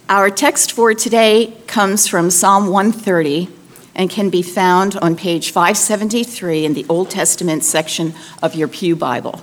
Our text for today comes from Psalm 130 and can be found on page 573 in the Old Testament section of your Pew Bible.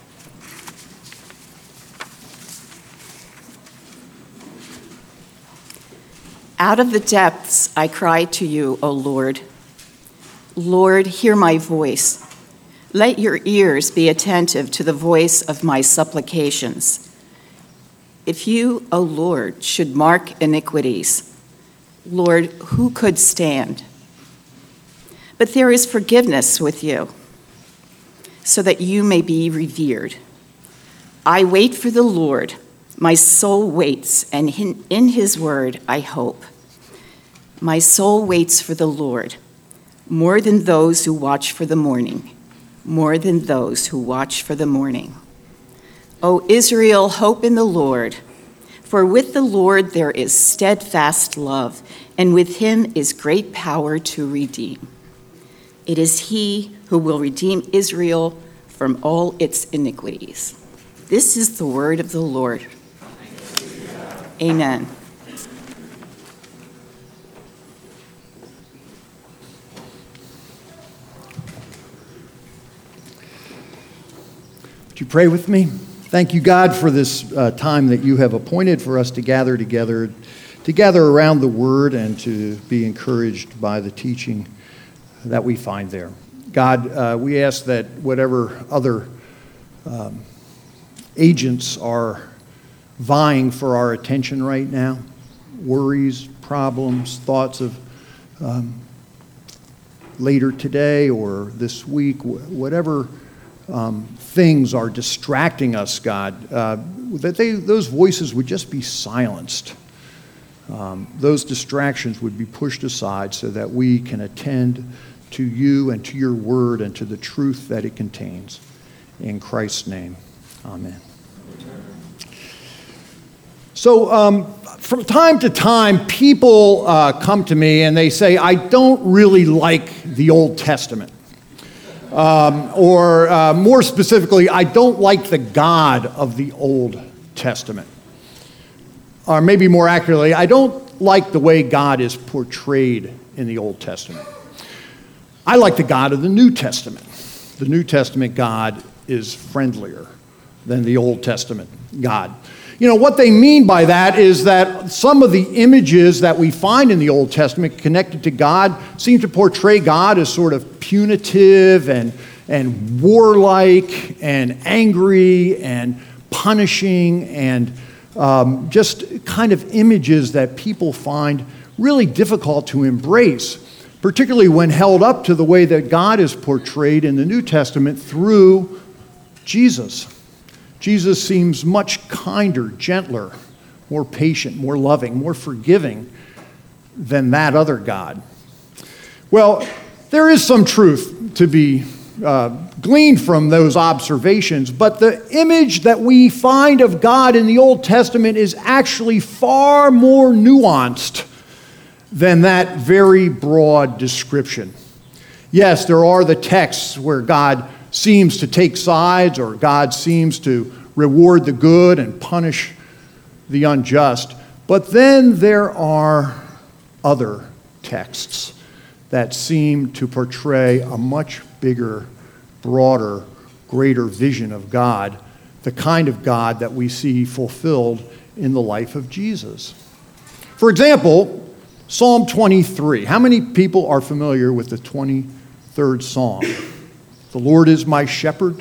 Out of the depths I cry to you, O Lord. Lord, hear my voice. Let your ears be attentive to the voice of my supplications. If you, O Lord, should mark iniquities, Lord, who could stand? But there is forgiveness with you, so that you may be revered. I wait for the Lord. My soul waits, and in his word I hope. My soul waits for the Lord, more than those who watch for the morning, more than those who watch for the morning. O Israel, hope in the Lord, for with the Lord there is steadfast love, and with him is great power to redeem. It is he who will redeem Israel from all its iniquities. This is the word of the Lord. Amen. Would you pray with me? Thank you, God, for this time that you have appointed for us to gather together, to gather around the Word and to be encouraged by the teaching that we find there. God, we ask that whatever other agents are vying for our attention right now, worries, problems, thoughts of later today or this week, whatever things are distracting us, God, that those voices would just be silenced. Those distractions would be pushed aside so that we can attend to you and to your word and to the truth that it contains. In Christ's name, amen. So from time to time, people come to me and they say, I don't really like the Old Testament. Or more specifically, I don't like the God of the Old Testament. Or maybe more accurately, I don't like the way God is portrayed in the Old Testament. I like the God of the New Testament. The New Testament God is friendlier than the Old Testament God. You know, what they mean by that is that some of the images that we find in the Old Testament connected to God seem to portray God as sort of punitive and warlike and angry and punishing and just kind of images that people find really difficult to embrace, particularly when held up to the way that God is portrayed in the New Testament through Jesus. Jesus seems much kinder, gentler, more patient, more loving, more forgiving than that other God. Well, there is some truth to be gleaned from those observations, but the image that we find of God in the Old Testament is actually far more nuanced than that very broad description. Yes, there are the texts where God seems to take sides, or God seems to reward the good and punish the unjust. But then there are other texts that seem to portray a much bigger, broader, greater vision of God, the kind of God that we see fulfilled in the life of Jesus. For example, Psalm 23. How many people are familiar with the 23rd Psalm? The Lord is my shepherd,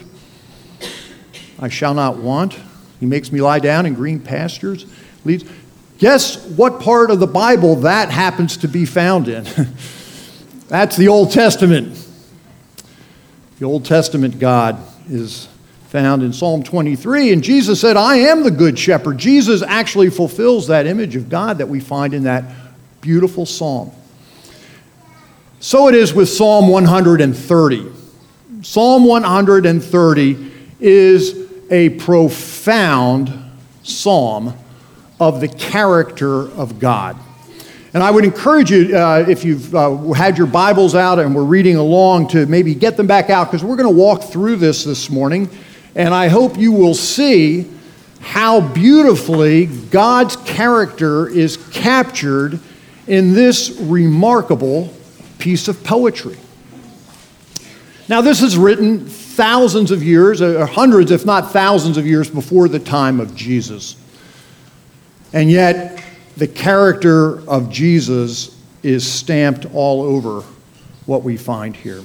I shall not want. He makes me lie down in green pastures. Leads. Guess what part of the Bible that happens to be found in? That's the Old Testament. The Old Testament God is found in Psalm 23, and Jesus said, I am the good shepherd. Jesus actually fulfills that image of God that we find in that beautiful psalm. So it is with Psalm 130. Psalm 130 is a profound psalm of the character of God. And I would encourage you, if you've had your Bibles out and we're reading along, to maybe get them back out, because we're going to walk through this morning, and I hope you will see how beautifully God's character is captured in this remarkable piece of poetry. Now, this is written thousands of years, or hundreds, if not thousands of years before the time of Jesus. And yet, the character of Jesus is stamped all over what we find here.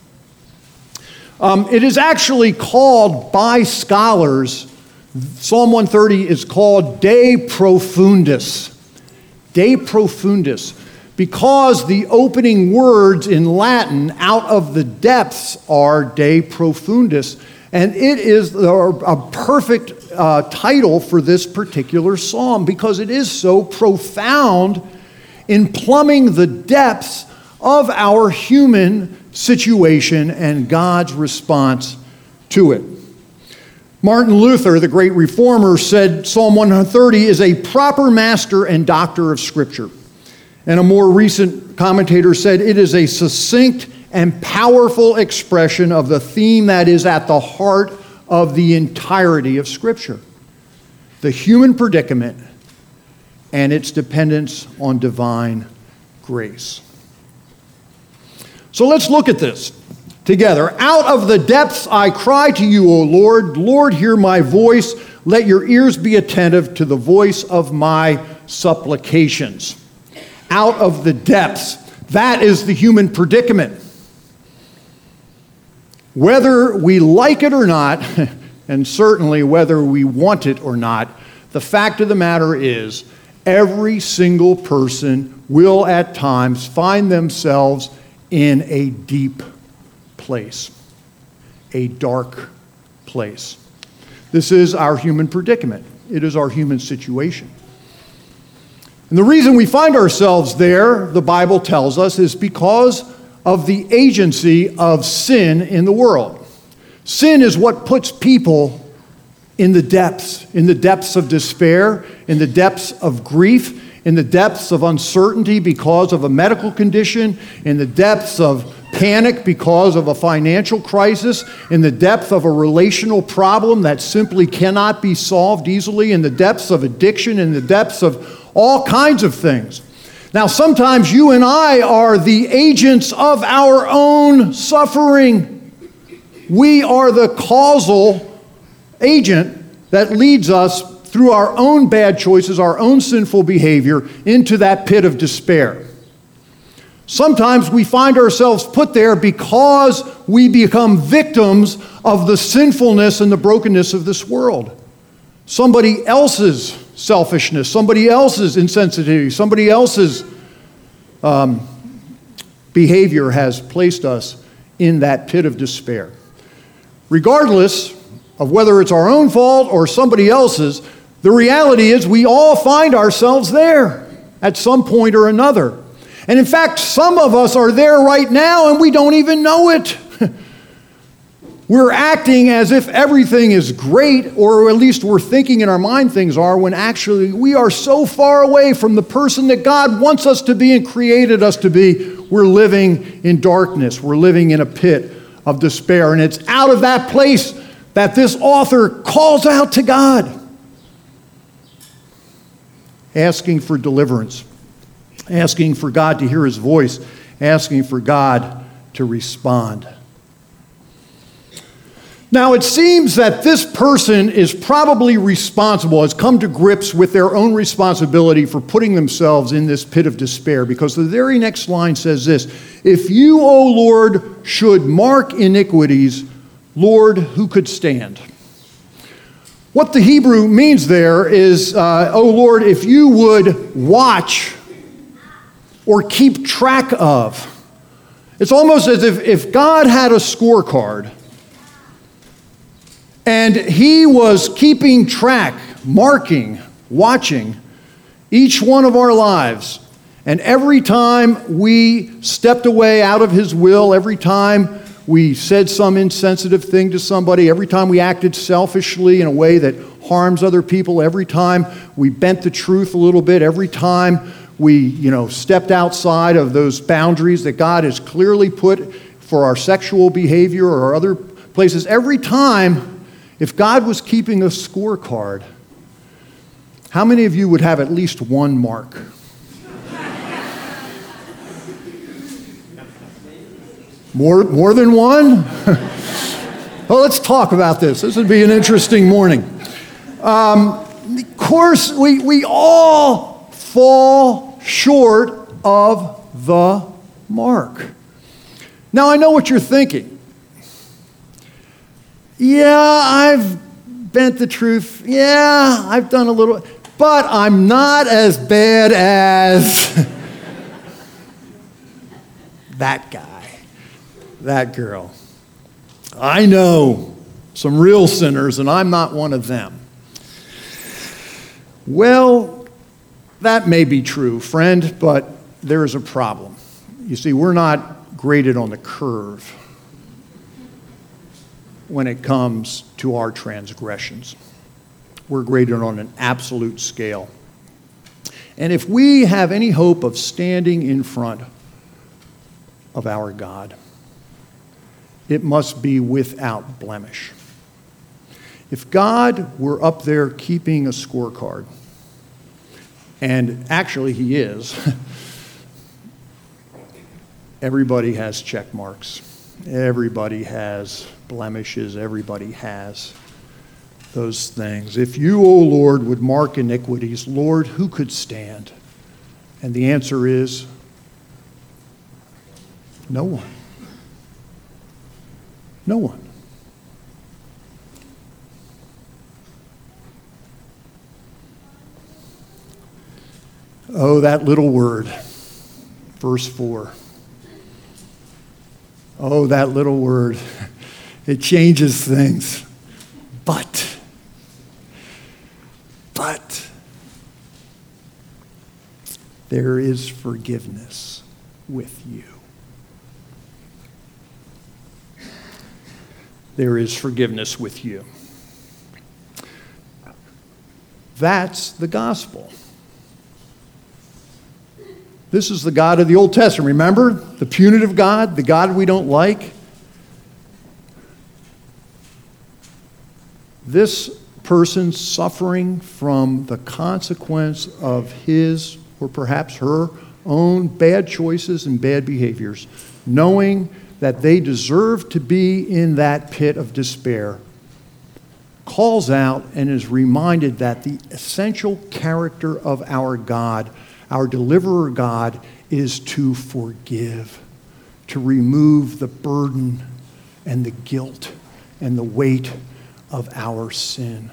It is actually called by scholars, Psalm 130 is called De Profundis. De Profundis. Because the opening words in Latin, out of the depths, are De Profundis. And it is a perfect title for this particular psalm because it is so profound in plumbing the depths of our human situation and God's response to it. Martin Luther, the great reformer, said Psalm 130 is a proper master and doctor of Scripture. And a more recent commentator said it is a succinct and powerful expression of the theme that is at the heart of the entirety of Scripture: the human predicament and its dependence on divine grace. So let's look at this together. Out of the depths I cry to you, O Lord. Lord, hear my voice. Let your ears be attentive to the voice of my supplications. Out of the depths. That is the human predicament. Whether we like it or not, and certainly whether we want it or not, the fact of the matter is every single person will at times find themselves in a deep place, a dark place. This is our human predicament. It is our human situation. And the reason we find ourselves there, the Bible tells us, is because of the agency of sin in the world. Sin is what puts people in the depths of despair, in the depths of grief, in the depths of uncertainty because of a medical condition, in the depths of panic because of a financial crisis, in the depth of a relational problem that simply cannot be solved easily, in the depths of addiction, in the depths of all kinds of things. Now, sometimes you and I are the agents of our own suffering. We are the causal agent that leads us through our own bad choices, our own sinful behavior, into that pit of despair. Sometimes we find ourselves put there because we become victims of the sinfulness and the brokenness of this world. Somebody else's selfishness, somebody else's insensitivity, somebody else's behavior has placed us in that pit of despair. Regardless of whether it's our own fault or somebody else's, the reality is we all find ourselves there at some point or another. And in fact, some of us are there right now and we don't even know it. We're acting as if everything is great, or at least we're thinking in our mind things are, when actually we are so far away from the person that God wants us to be and created us to be. We're living in darkness. We're living in a pit of despair. And it's out of that place that this author calls out to God, asking for deliverance, asking for God to hear his voice, asking for God to respond. Now, it seems that this person is probably responsible, has come to grips with their own responsibility for putting themselves in this pit of despair, because the very next line says this: if you, O Lord, should mark iniquities, Lord, who could stand? What the Hebrew means there is, O Lord, if you would watch or keep track of. It's almost as if God had a scorecard and he was keeping track, marking, watching each one of our lives. And every time we stepped away out of his will, every time we said some insensitive thing to somebody, every time we acted selfishly in a way that harms other people, every time we bent the truth a little bit, every time we, stepped outside of those boundaries that God has clearly put for our sexual behavior or other places, every time, if God was keeping a scorecard, How many of you would have at least one mark? More than one? Well, let's talk about this. This would be an interesting morning. Of course, we all fall short of the mark. Now, I know what you're thinking. Yeah, I've bent the truth. Yeah, I've done a little, but I'm not as bad as that guy, that girl. I know some real sinners, and I'm not one of them. Well, that may be true, friend, but there is a problem. You see, we're not graded on the curve when it comes to our transgressions. We're graded on an absolute scale. And if we have any hope of standing in front of our God, it must be without blemish. If God were up there keeping a scorecard, and actually he is, everybody has check marks. Everybody has blemishes. Everybody has those things. If you, O Lord, would mark iniquities, Lord, who could stand? And the answer is no one. No one. Oh, that little word, verse 4. Oh, that little word. It changes things. But there is forgiveness with you. There is forgiveness with you. That's the gospel. This is the God of the Old Testament. Remember? The punitive God, the God we don't like. This person suffering from the consequence of his or perhaps her own bad choices and bad behaviors, knowing that they deserve to be in that pit of despair, calls out and is reminded that the essential character of our God, our deliverer God, is to forgive, to remove the burden and the guilt and the weight of our sin.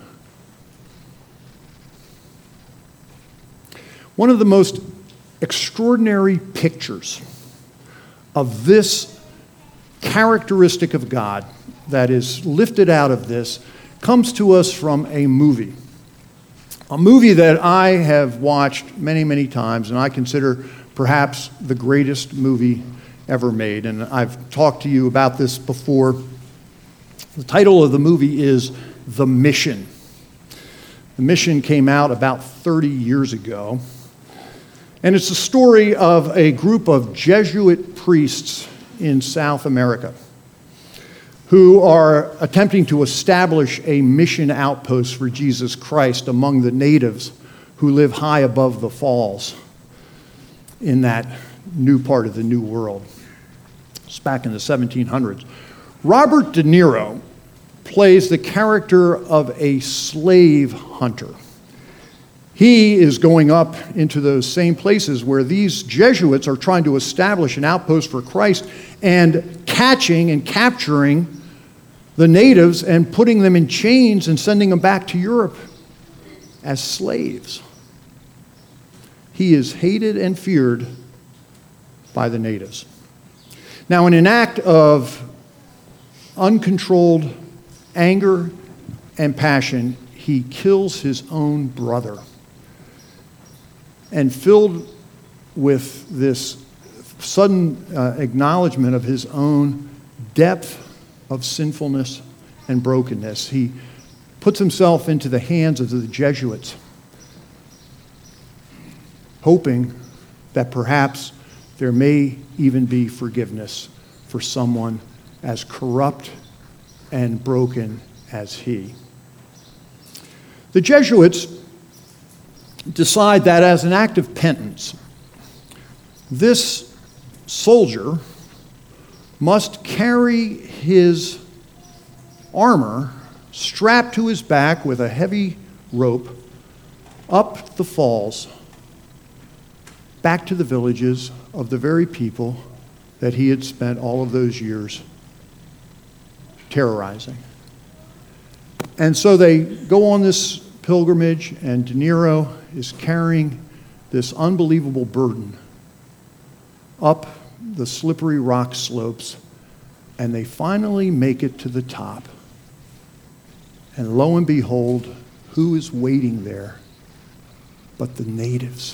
One of the most extraordinary pictures of this characteristic of God that is lifted out of this comes to us from a movie that I have watched many, many times, and I consider perhaps the greatest movie ever made. And I've talked to you about this before. The title of the movie is The Mission. The Mission came out about 30 years ago. And it's the story of a group of Jesuit priests in South America who are attempting to establish a mission outpost for Jesus Christ among the natives who live high above the falls in that new part of the New World. It's back in the 1700s. Robert De Niro plays the character of a slave hunter. He is going up into those same places where these Jesuits are trying to establish an outpost for Christ and catching and capturing the natives and putting them in chains and sending them back to Europe as slaves. He is hated and feared by the natives. Now, in an act of uncontrolled anger and passion, he kills his own brother. And filled with this sudden acknowledgement of his own depth of sinfulness and brokenness, he puts himself into the hands of the Jesuits, hoping that perhaps there may even be forgiveness for someone as corrupt and broken as he. The Jesuits decide that as an act of penance, this soldier must carry his armor strapped to his back with a heavy rope up the falls back to the villages of the very people that he had spent all of those years terrorizing. And so they go on this pilgrimage, and De Niro is carrying this unbelievable burden up the slippery rock slopes, and they finally make it to the top. And lo and behold, who is waiting there but the natives?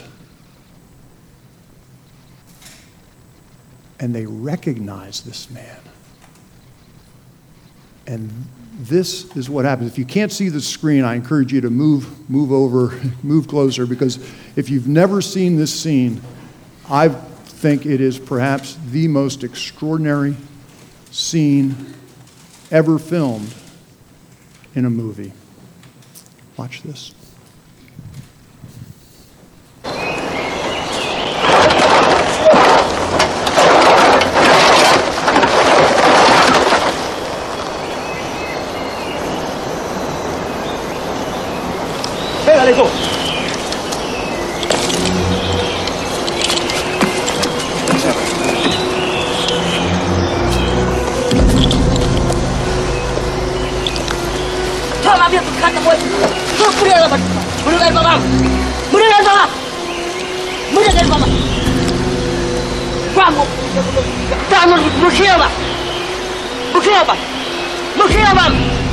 And they recognize this man. And this is what happens. If you can't see the screen, I encourage you to move over, move closer, because if you've never seen this scene, I think it is perhaps the most extraordinary scene ever filmed in a movie. Watch this. Pégale tú. Toma bien tu carta, pues. No pudiera la partida. Murió el mamá. Murió el mamá. Murió el mamá. Vamos. Vamos, Mujioba. Mujioba. Mujioba.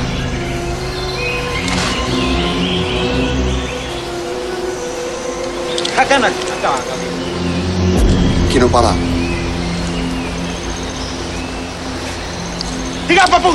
Acá. Quiero parar. Diga, papu.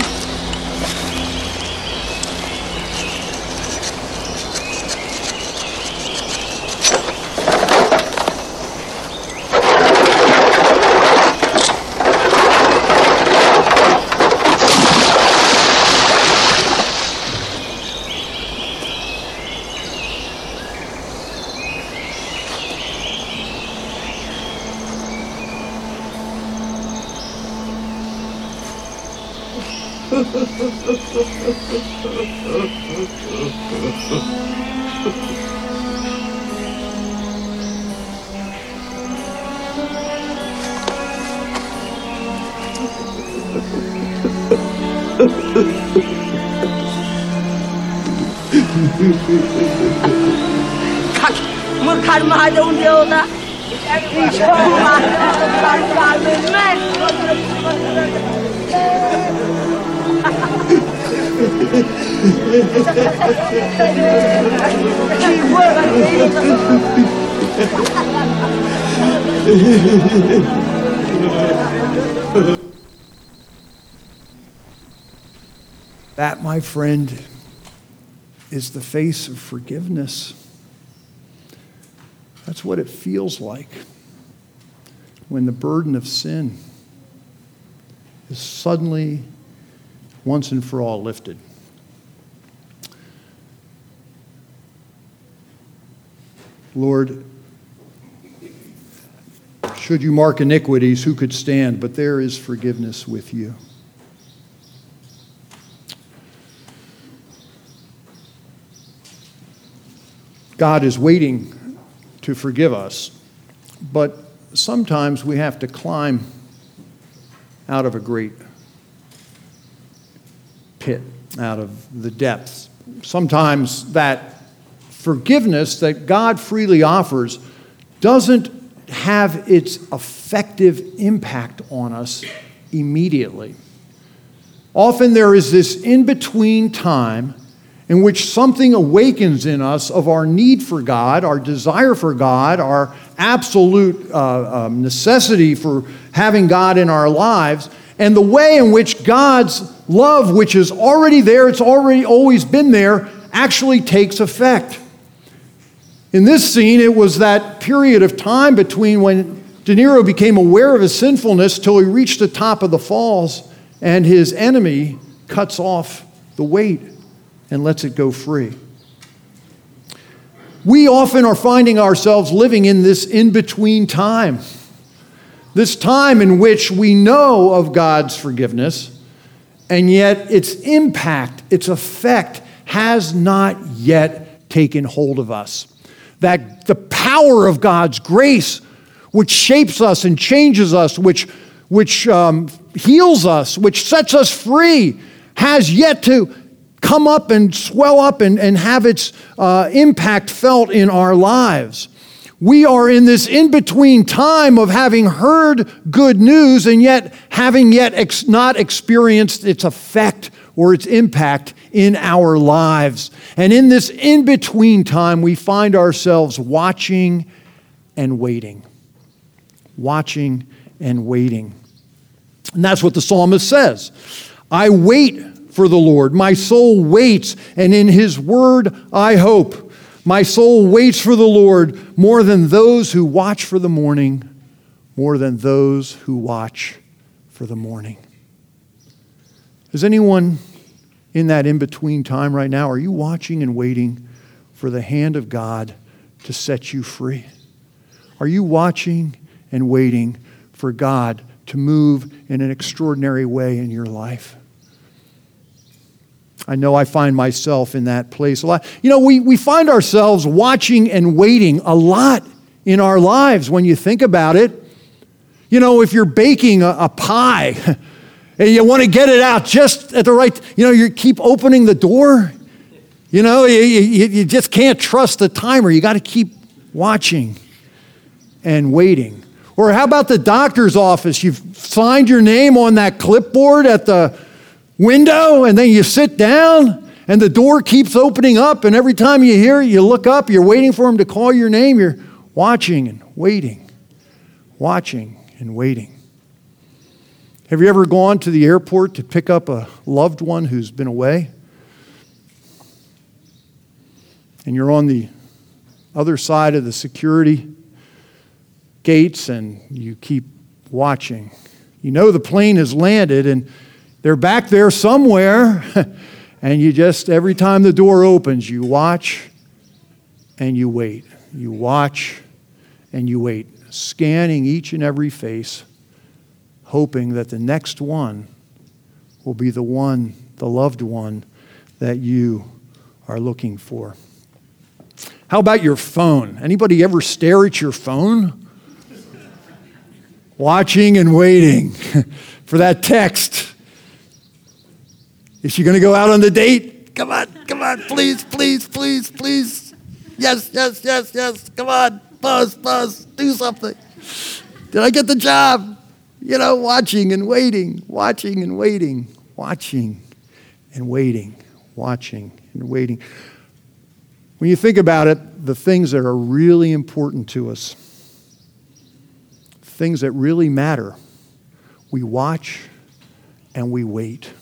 Murkar mahade unde oda. That, my friend, is the face of forgiveness. That's what it feels like when the burden of sin is suddenly, once and for all, lifted. Lord, should you mark iniquities, who could stand? But there is forgiveness with you. God is waiting to forgive us, but sometimes we have to climb out of a great pit, out of the depths. Sometimes that forgiveness that God freely offers doesn't have its effective impact on us immediately. Often there is this in-between time in which something awakens in us of our need for God, our desire for God, our absolute necessity for having God in our lives, and the way in which God's love, which is already there, it's already always been there, actually takes effect. In this scene, it was that period of time between when De Niro became aware of his sinfulness till he reached the top of the falls and his enemy cuts off the weight and lets it go free. We often are finding ourselves living in this in-between time. This time in which we know of God's forgiveness, and yet its impact, its effect has not yet taken hold of us. That the power of God's grace, which shapes us and changes us, which heals us, which sets us free, has yet to come up and swell up and have its impact felt in our lives. We are in this in-between time of having heard good news and yet having not experienced its effect or its impact in our lives. And in this in-between time, we find ourselves watching and waiting. Watching and waiting. And that's what the psalmist says. I wait for the Lord. My soul waits, and in his word I hope. My soul waits for the Lord more than those who watch for the morning, more than those who watch for the morning. Is anyone in that in-between time right now? Are you watching and waiting for the hand of God to set you free? Are you watching and waiting for God to move in an extraordinary way in your life? I know I find myself in that place a lot. You know, we find ourselves watching and waiting a lot in our lives when you think about it. You know, if you're baking a pie and you want to get it out just at the right, you keep opening the door. You just can't trust the timer. You got to keep watching and waiting. Or how about the doctor's office? You've signed your name on that clipboard at the window, and then you sit down, and the door keeps opening up, and every time you hear it, you look up, you're waiting for him to call your name, you're watching and waiting, watching and waiting. Have you ever gone to the airport to pick up a loved one who's been away? And you're on the other side of the security gates, and you keep watching. You know the plane has landed, and they're back there somewhere, and you just, every time the door opens, you watch and you wait. You watch and you wait, scanning each and every face, hoping that the next one will be the one, the loved one that you are looking for. How about your phone? Anybody ever stare at your phone? Watching and waiting for that text. Is she going to go out on the date? Come on, please. Yes, come on, buzz, do something. Did I get the job? Watching and waiting, watching and waiting, watching and waiting, watching and waiting. When you think about it, the things that are really important to us, things that really matter, we watch and we wait.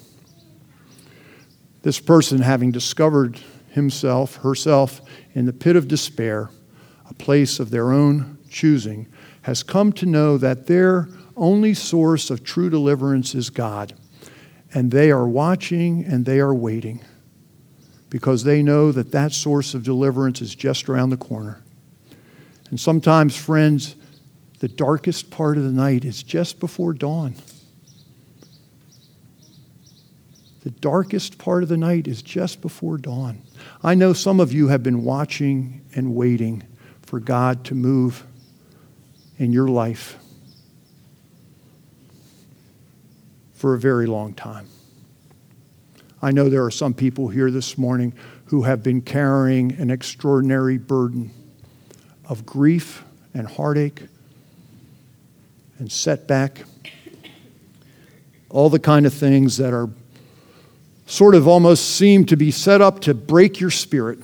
This person, having discovered herself in the pit of despair, a place of their own choosing, has come to know that their only source of true deliverance is God. And they are watching and they are waiting because they know that that source of deliverance is just around the corner. And sometimes, friends, the darkest part of the night is just before dawn. The darkest part of the night is just before dawn. I know some of you have been watching and waiting for God to move in your life for a very long time. I know there are some people here this morning who have been carrying an extraordinary burden of grief and heartache and setback, all the kind of things that are sort of almost seem to be set up to break your spirit.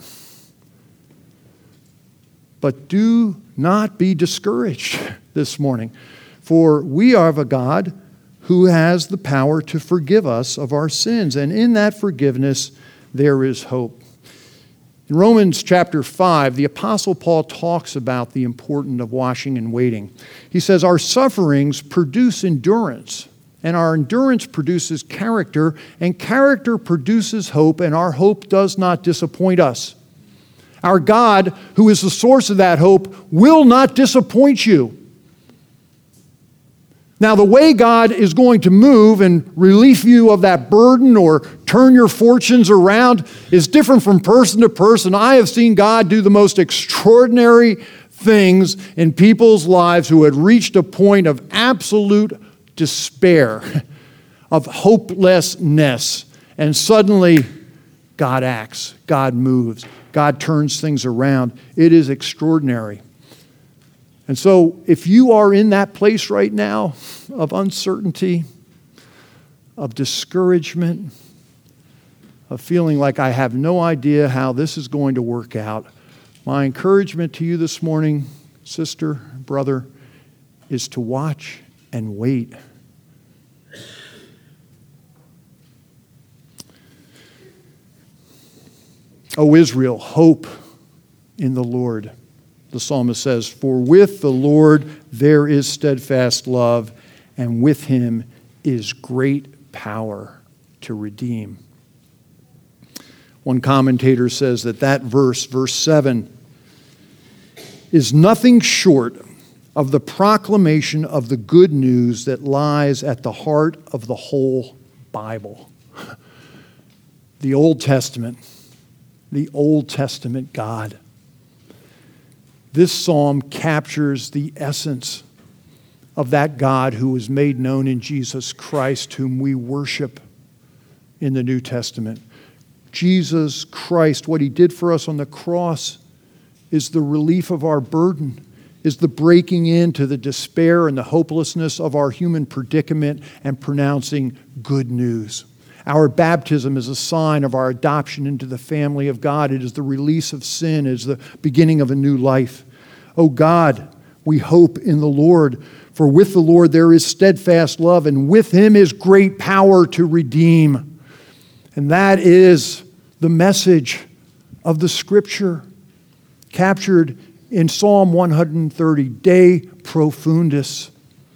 But do not be discouraged this morning, for we have a God who has the power to forgive us of our sins, and in that forgiveness there is hope. In Romans chapter 5, the Apostle Paul talks about the importance of watching and waiting. He says, our sufferings produce endurance, and our endurance produces character, and character produces hope, and our hope does not disappoint us. Our God, who is the source of that hope, will not disappoint you. Now, the way God is going to move and relieve you of that burden or turn your fortunes around is different from person to person. I have seen God do the most extraordinary things in people's lives who had reached a point of absolute despair, of hopelessness, and suddenly God acts, God moves, God turns things around. It is extraordinary. And so if you are in that place right now of uncertainty, of discouragement, of feeling like I have no idea how this is going to work out, my encouragement to you this morning, sister, brother, is to watch and wait. O Israel, hope in the Lord. The psalmist says, "For with the Lord there is steadfast love, and with him is great power to redeem." One commentator says that verse 7, is nothing short of the proclamation of the good news that lies at the heart of the whole Bible. The Old Testament God. This psalm captures the essence of that God who was made known in Jesus Christ, whom we worship in the New Testament. Jesus Christ, what he did for us on the cross, is the relief of our burden, is the breaking into the despair and the hopelessness of our human predicament and pronouncing good news. Our baptism is a sign of our adoption into the family of God. It is the release of sin. It is the beginning of a new life. Oh God, we hope in the Lord, for with the Lord there is steadfast love, and with him is great power to redeem. And that is the message of the Scripture captured in Psalm 130, De Profundis.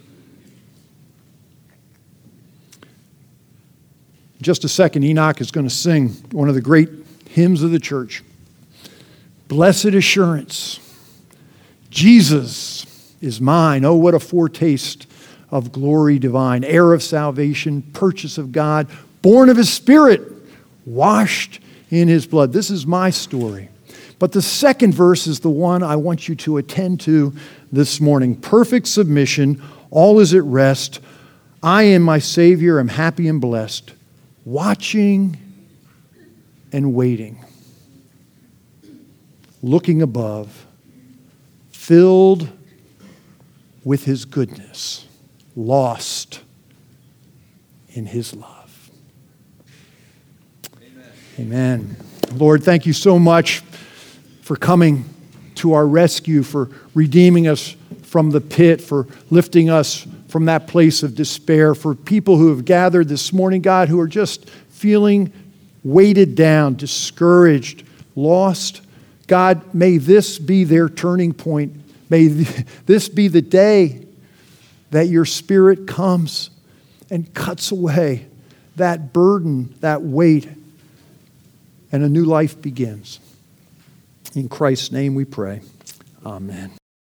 In just a second, Enoch is going to sing one of the great hymns of the church. Blessed assurance, Jesus is mine. Oh, what a foretaste of glory divine. Heir of salvation, purchase of God, born of his Spirit, washed in his blood. This is my story. But the second verse is the one I want you to attend to this morning. Perfect submission, all is at rest. I and my Savior am happy and blessed, watching and waiting, looking above, filled with his goodness, lost in his love. Amen. Lord, thank you so much for coming to our rescue, for redeeming us from the pit, for lifting us from that place of despair, for people who have gathered this morning, God, who are just feeling weighted down, discouraged, lost. God, may this be their turning point. May this be the day that your Spirit comes and cuts away that burden, that weight, and a new life begins. In Christ's name we pray. Amen.